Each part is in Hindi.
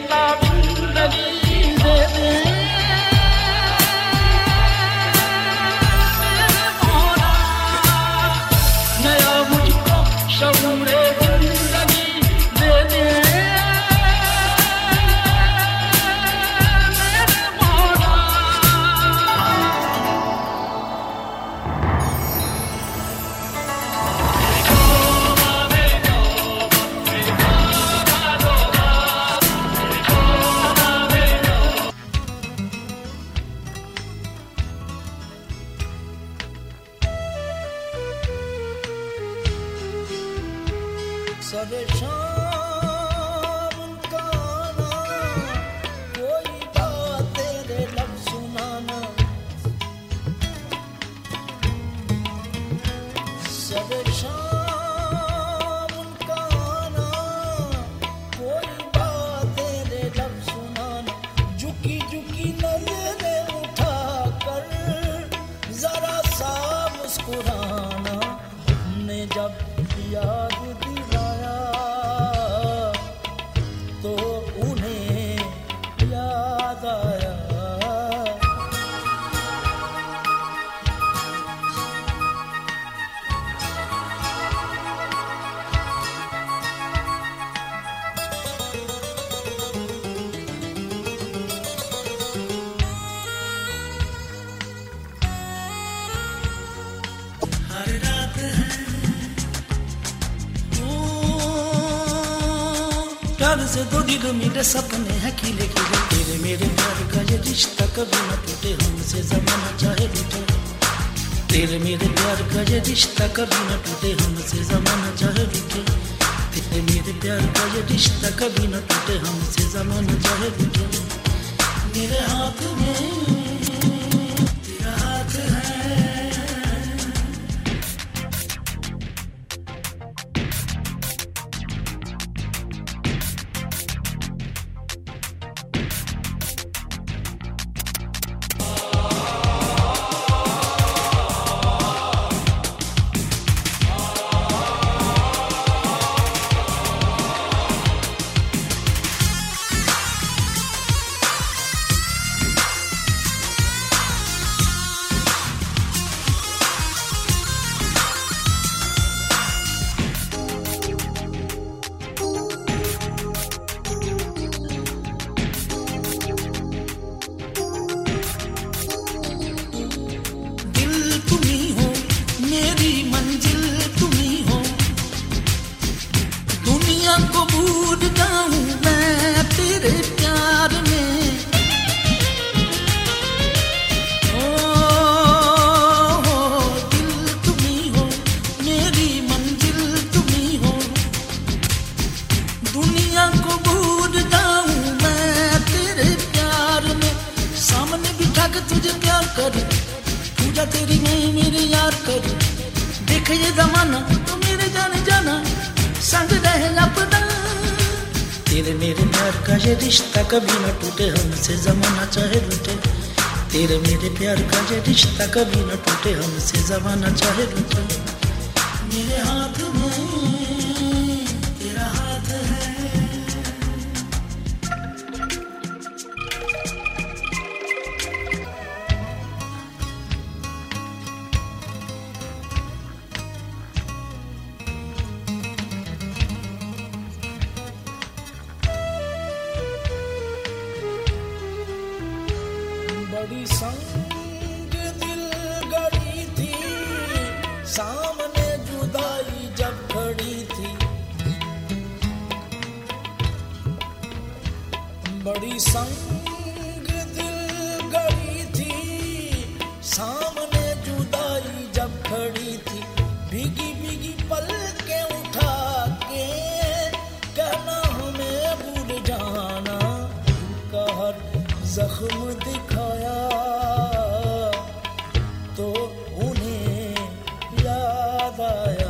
सरे शाम का आना, कोई बात तेरे लब सुनाना। सरे शाम का आना, कोई बात तेरे लब सुनाना। झुकी झुकी नजरें उठा कर जरा सा मुस्कुराना। हमने जब याद दिलाया तो उन्हें याद आया। हर रात प्यार से दो दिल मेरे सपने हैं खिले खिले। तेरे मेरे प्यार का ये रिश्ता कभी न टूटे, हमसे ज़माना चाहे लूटे। तेरे मेरे प्यार का ये रिश्ता कभी न टूटे, हमसे ज़माना चाहे लूटे। तेरे मेरे प्यार का ये रिश्ता कभी न टूटे, हमसे ज़माना चाहे लूटे। मेरे हाथ में तेरा हाथ है। को भूल जाऊं मैं तेरे प्यार में। ओ दिल तुम्ही हो, मेरी मंजिल तुम्ही हो। दुनिया को भूल जाऊं मैं तेरे प्यार में। सामने बिठा के तुझे प्यार करूं, पूजा तेरी मैं मेरे यार करूं। देख ये जमाना तो मेरे जाने जाना, संग रहेगा अपना। तेरे मेरे प्यार का ये रिश्ता कभी न टूटे, हमसे जमाना चाहे लूटे। तेरे मेरे प्यार का ये रिश्ता कभी न टूटे, हमसे जमाना चाहे लूटे। मेरे हाथ में तेरा हाथ है। बड़ी संग दिल गड़ी थी, सामने जुदाई जब खड़ी थी। बड़ी संग दिल गड़ी थी, सामने जुदाई जब खड़ी थी। भीगी भीगी पलकें उठा के कहना हमें भूल जाना। उनका हर जख्म दिखाया तो उन्हें याद आया।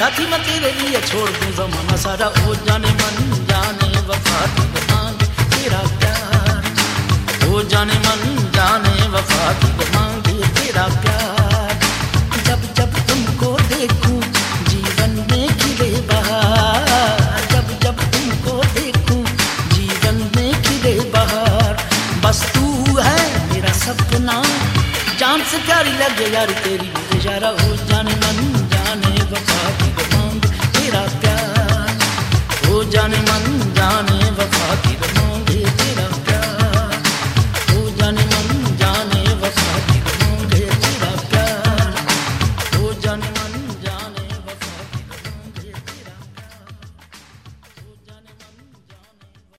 साथी मैं तेरे लिए छोड़ दूं जमाना सारा, हो जाने मन जाने वफा की मांग तेरा प्यार, हो जाने मन जाने वफा की मांगे तेरा प्यार। जब जब तुमको देखूं जीवन में खिले बहार, जब जब तुमको देखूं जीवन में खिले बहार। बस तू है मेरा सपना, जान से प्यारी लगे यार तेरी इशारा, हो जाने मन जाने वफा की मांग तेरा प्यार, हो जाने मन जाने वफा की मांग